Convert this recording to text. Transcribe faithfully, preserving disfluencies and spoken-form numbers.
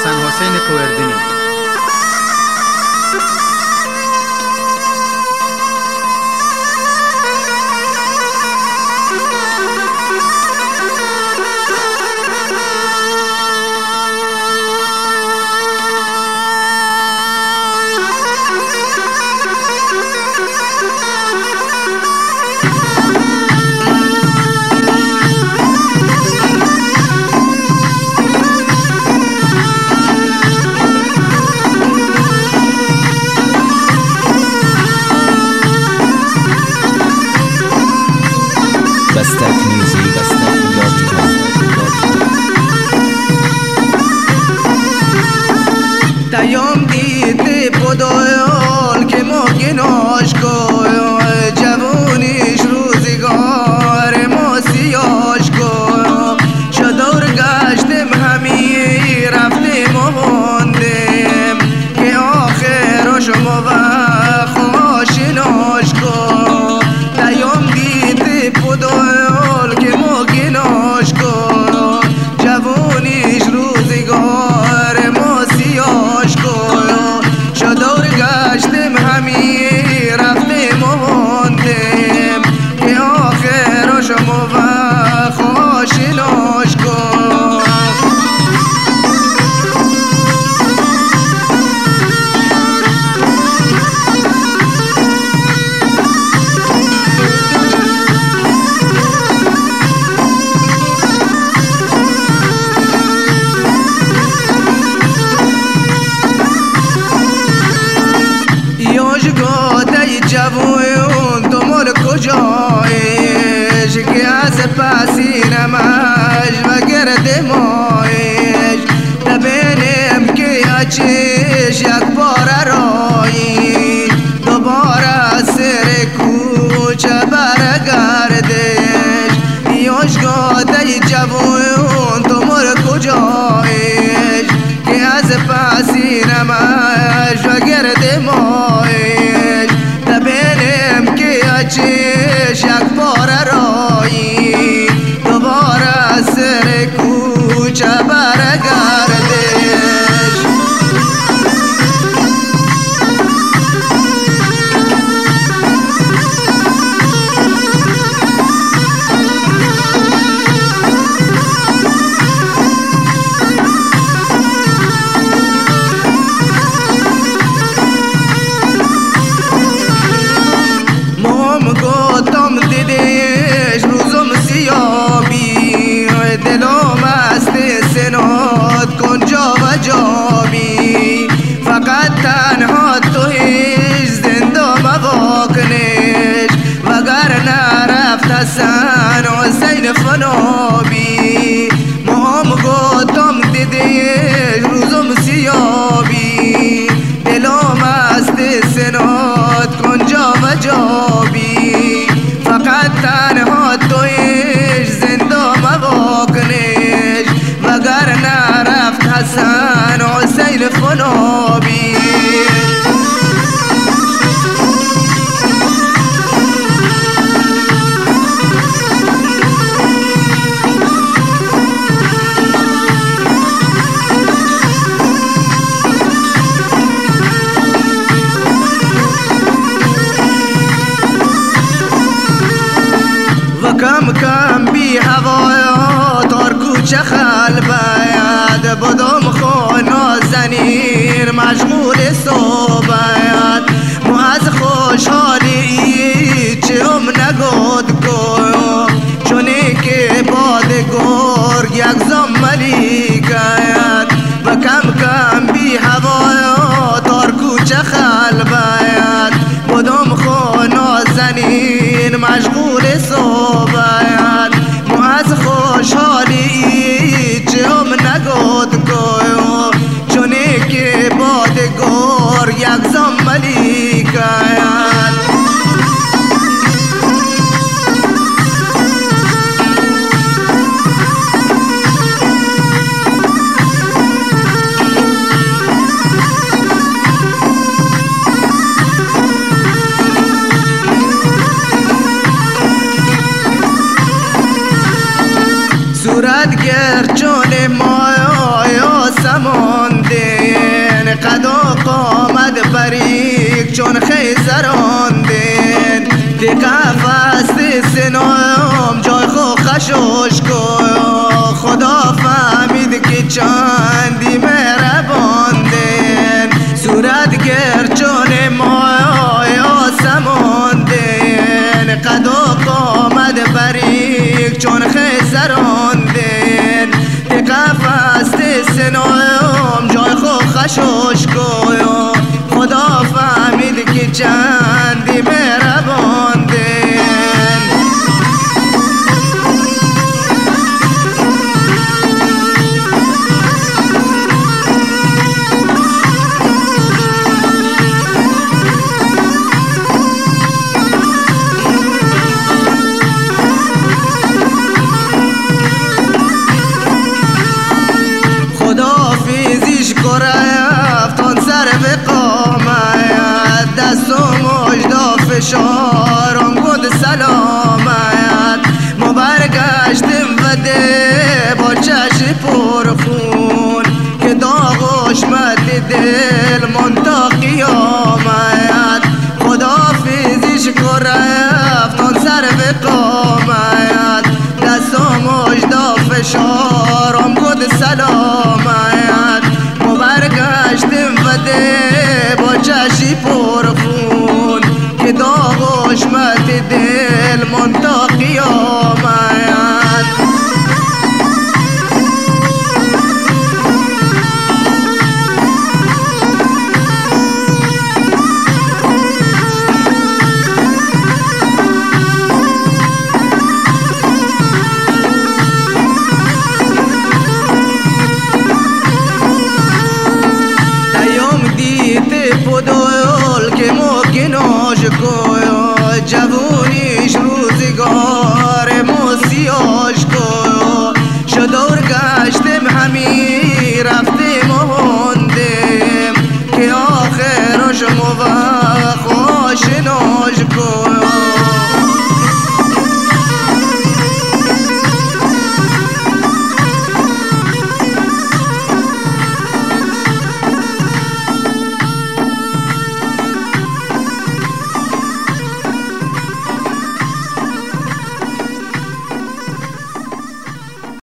حسن حسین کوردینی. Bastak Music Bastak dot com. Dayom dite podoyol ke moginosh koy javonish روزگار ما سیاش کن شدور گشتم همی رفتم و موندم که آخرش موفق آشناش کن دایام دیده پدال که مگناش کن جوانیش روزگار ما سیاش کن شدور گشتم همی رفتم و موندم که آخرش موفق آشناش کن جوون تو مال کجایش که از پسی نماش و گرد مایش نبینم که اچش یک بار رایی دوباره سر کوچه برگردش یاشگاده جوون تو مال کجایش که از پسی نماش و گرد مایش نبینم که اچش یک بار رایی دوباره سر کوچه برگردش دلم است سنات کن جا و جابی فقط تنها تو هیچ زنده مواکنش وگر نرفت حسن حسین فنابی مهم گفتم دیدیش روزم سیابی دلم است سنات کن جا و جابی فقط تنها تو هیچ زنده مواکنش وگر نرفت حسن حسین فنابی کم کم بی هوایا تار کوچه خل باید بدم خونه زنین مشغول صحبت ما از خوشحالی چم نگود کو چونی که باد گرگ یک زملی گاید و کم کم بی هوایا تار کوچه خل باید بدم خونه زنین مشغول صحبت ما از خوشحالی چم نگود کو چونی که باد گرگ یک زملی گاید صورت گر چون مایا سمان چون خیزراندین دی قفص دی سنام جای خو خشوش کن خدا فهمید که چندی مهرباندین صورت گر چون مای آسماندین قد و قامت بریک چون خیزراندین دی قفص دی سنام جای خو خشوش کن خدا فهمید که چندی مهرباندین خدافیزیش کرفتان سر به قامت دست و مجدا فشارم گود سلامت ما برگشتیم و ده با چشم پرخون که داغش مد دل من تا قیامت خدافیزیش کرفتان سر به قامت دست و مجدا فشارم گود سلامت ما برگشتیم و ده با چشی پر